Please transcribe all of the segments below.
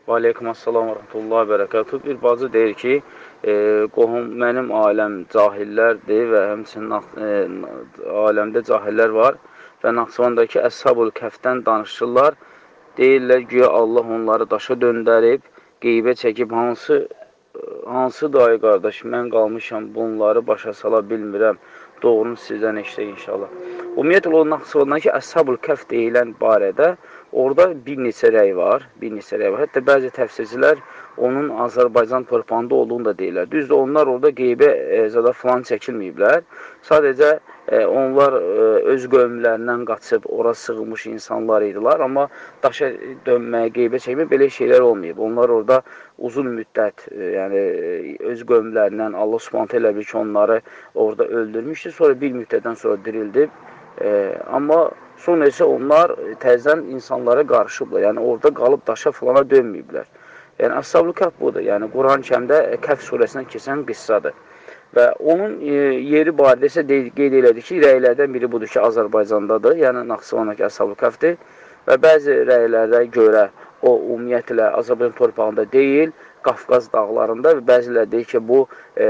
Və aleykum assalam və rəhmətullahi və bərəkatuhu. Bir bacı deyir ki, qohum, mənim ailəm cahillərdir və həmçinin aləmdə cahillər var və Naxçıvandakı Əshab-ül Kəhfdən danışırlar. Deyirlər, güya Allah onları daşa döndərib, qeybə çəkib, hansı dayı qardaş, mən qalmışam, bunları başa sala bilmirəm. Doğrunu sizdən eşitək inşallah. Ümumiyyətlə, o Naxçıvandakı Əshab-ül Kəhf deyilən barədə orada bir neçə rəy var, Hətta bəzi təfsirçilər onun Azərbaycan torpağında olduğunu da deyirlər. Düzdür, onlar orada qeybə zada filan çəkilməyiblər. Sadəcə onlar öz qövmlərindən qaçıb ora sığınmış insanlar idilər, amma daşa dönməyə, qeybə çəkməyə belə şeylər olmayıb. Onlar orada uzun müddət, yəni öz qövmlərindən Allah Subhanahu elə bir ki, onları orada öldürmüşdü, sonra bir müddətdən sonra dirildib. Amma sonra isə onlar təzədən insanlara qarışıblar. Yəni, orada qalıb daşa filana dönməyiblər. Yəni, Əshab-ül Kəhf budur. Yəni, Quran-Kərimdə Kəhf surəsindən keçən qıssadır. Və onun yeri barədə isə qeyd elədi ki, rəylərdən biri budur ki, Azərbaycandadır. Yəni, Naxçıvandakı Əshab-ül Kəhfdir. Və bəzi rəylərə görə o, ümumiyyətlə, Azərbaycan torpağında deyil, Qafqaz dağlarında və bəziləri deyir ki, bu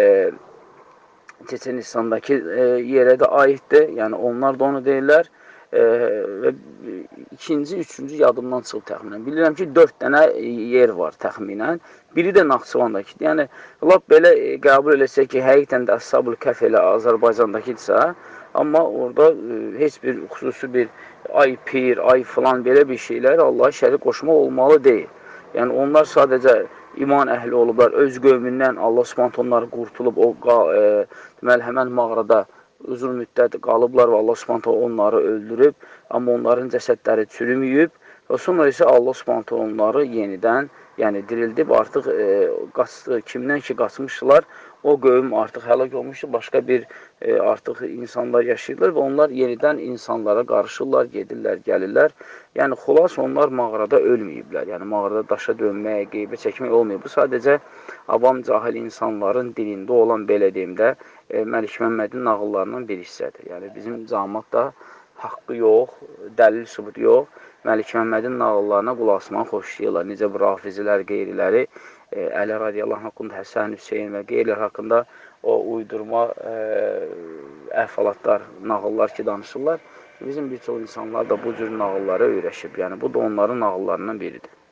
Çeçenistandakı yerə də aiddir. Yəni, onlar da onu deyirlər. Və ikinci, üçüncü yadımdan çıxıb təxminən. Bilirəm ki, 4 dənə yer var təxminən. Biri də Naxçıvandakıdır. Yəni, lap belə qəbul eləsək ki, həqiqətən də Əshab-ül Kəhf elə Azərbaycandakıdırsa, amma orada heç bir xüsusi bir ay pir, ay filan belə bir şeylər Allaha şərik qoşmaq olmalı deyil. Yəni, onlar sadəcə iman əhli olublar, öz qövmündən Allah Subhanahu onları qurtulub, deməli, həmən mağarada uzun müddət qalıblar və Allah Subhanahu onları öldürüb, amma onların cəsədləri çürüməyib və sonra isə Allah Subhanahu onları yenidən, yəni dirildib, artıq qaçdı, kimdən ki qaçmışdılar, o qövm artıq həlak olmuşdu, başqa bir artıq insanlar yaşayırlar və onlar yenidən insanlara qarışırlar, gedirlər, gəlirlər. Yəni, xulas onlar mağarada ölməyiblər, yəni mağarada daşa dönmək, qeybə çəkmək olmayıb. Bu sadəcə avam cahil insanların dilində olan, belə deyim də, Məlik Məmmədin nağıllarından bir hissədir. Yəni, bizim cəmaatda haqqı yox, dəlil sübut yox, Məlik Məmmədin nağıllarına qulaq asmağı xoşlayırlar. Necə bu rafizilər, qeyriləri, Əli radiyallahu haqqında, Həsən, Hüseyin və qeyrilər haqqında o uydurma əhvalatlar, nağıllar ki, danışırlar. Bizim bir çox insanlar da bu cür nağıllara öyrəşib. Yəni, bu da onların nağıllarından biridir.